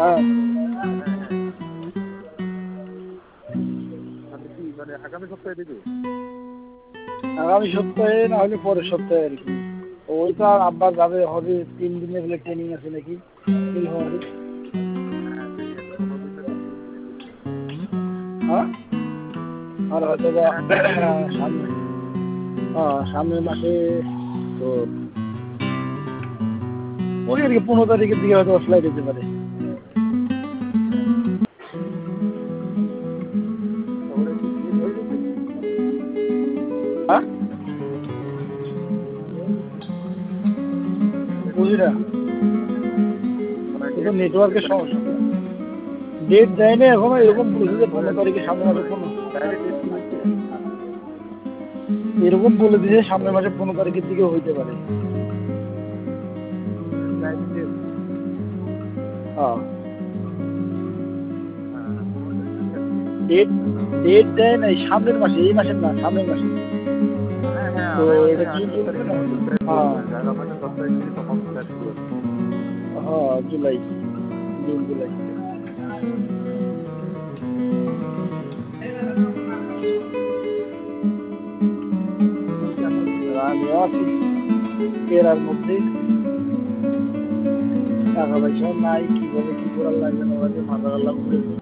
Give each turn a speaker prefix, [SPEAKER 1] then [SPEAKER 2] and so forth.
[SPEAKER 1] হ্যাঁ
[SPEAKER 2] হ্যাঁ হ্যাঁ আপনি কি মানে আগামী সপ্তাহে দেবে?
[SPEAKER 1] আগামী সপ্তাহে না হলে পরের সপ্তাহে আর কি। ওই তো আর আব্বা যাবে হবে 3 দিনের বলে ট্রেনিং আছে নাকি এই হবে।
[SPEAKER 2] হ্যাঁ সেই একটা 15 দিনের তো ট্রেনিং আছে।
[SPEAKER 1] হ্যাঁ আর হয়তো বা
[SPEAKER 2] হ্যাঁ ট্রেনিং আছে।
[SPEAKER 1] সামনে সামনের মাসে তো ওই আর কি 15 তারিখের দিকে হয়তো ফ্লাইট যেতে পারে।
[SPEAKER 2] শহরে কি শেষ হয়ে গেছে?
[SPEAKER 1] হ্যাঁ বুঝি না,
[SPEAKER 2] মানে
[SPEAKER 1] কিন্তু
[SPEAKER 2] ডেট দিচ্ছে
[SPEAKER 1] নেটওয়ার্কের
[SPEAKER 2] মানে
[SPEAKER 1] সমস্যা। ডেট দেয় না এখনো, এরকম বলেছে যে 15 তারিখে সামনের মাসে
[SPEAKER 2] ডাইরেক্ট ডেট কি দিচ্ছে?
[SPEAKER 1] এরকম বলে দিয়েছে সামনের মাসে 15 তারিখের দিকে হইতে পারে।
[SPEAKER 2] Direct date?
[SPEAKER 1] হ্যাঁ
[SPEAKER 2] হ্যাঁ 15 তারিখ ঠিক আছে।
[SPEAKER 1] ডেট ডেট দেয় নাই সামনের মাসে, এই মাসের না সামনের মাসে।
[SPEAKER 2] হ্যাঁ হ্যাঁ
[SPEAKER 1] তো
[SPEAKER 2] আগামী
[SPEAKER 1] এটা
[SPEAKER 2] মাসের
[SPEAKER 1] কি
[SPEAKER 2] 28
[SPEAKER 1] বলছে
[SPEAKER 2] তারিখে
[SPEAKER 1] না,
[SPEAKER 2] হয়তো ফ্লাইট
[SPEAKER 1] হ্যাঁ
[SPEAKER 2] করবে, আগামী মাসের 10 তারিখ থেকে তখন ফ্লাইট শুরু হবে।
[SPEAKER 1] হ্যাঁ জুলাই, জুন জুলাই।
[SPEAKER 2] তুমি কি আছো?
[SPEAKER 1] আর আমিও আছি এর মধ্যে, টাকা পয়সা নাই, কিভাবে কি করার লাগবে না লাগবে মাথা গেলাম।